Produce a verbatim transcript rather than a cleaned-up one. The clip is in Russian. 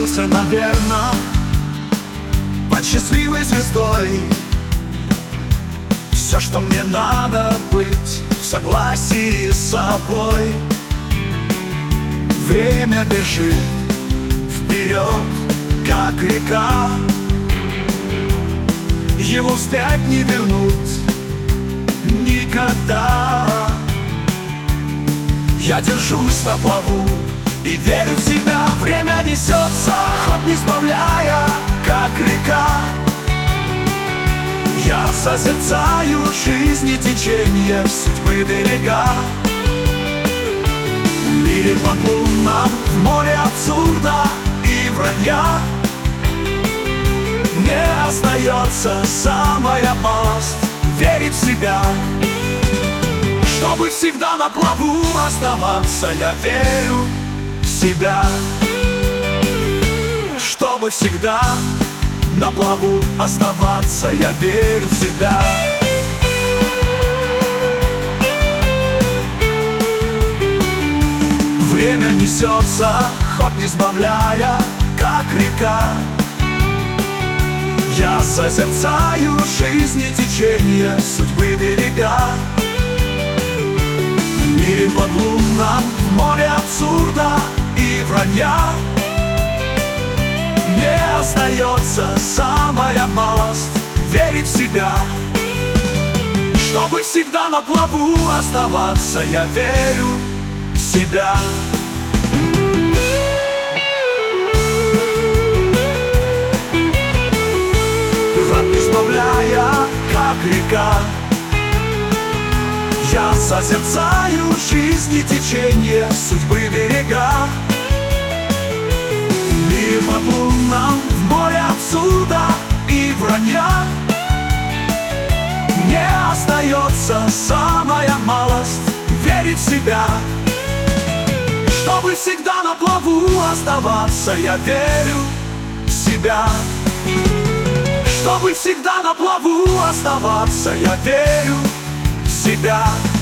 родился, наверно, под счастливой звездой. Все, что мне надо, быть в согласии с собой. Время бежит вперед, как река, его вспять не вернуть никогда. Я держусь на плаву и верю в себя. Время несется, ход не сбавляя, как река. Я созерцаю жизни течение, судьбы берега. В мире под луном, в море абсурда и вранья мне остается самая малость — верить в себя. Чтобы всегда на плаву оставаться, я верю в себя. Чтобы всегда на плаву оставаться, я верю в себя. Время несется, ход не сбавляя, как река. Я созерцаю жизни течение, судьбы берега. В мире под луном, в море абсурда и вранья мне остается самая малость — верить в себя. Чтобы всегда на плаву оставаться, я верю в себя. Избавляя, как река, я созерцаю жизни течение, судьбы берега. Мир под луном, в море абсурда и вранья мне остается самая малость — верить в себя. Чтобы всегда на плаву оставаться, я верю в себя. Чтобы всегда на плаву оставаться, я верю в себя.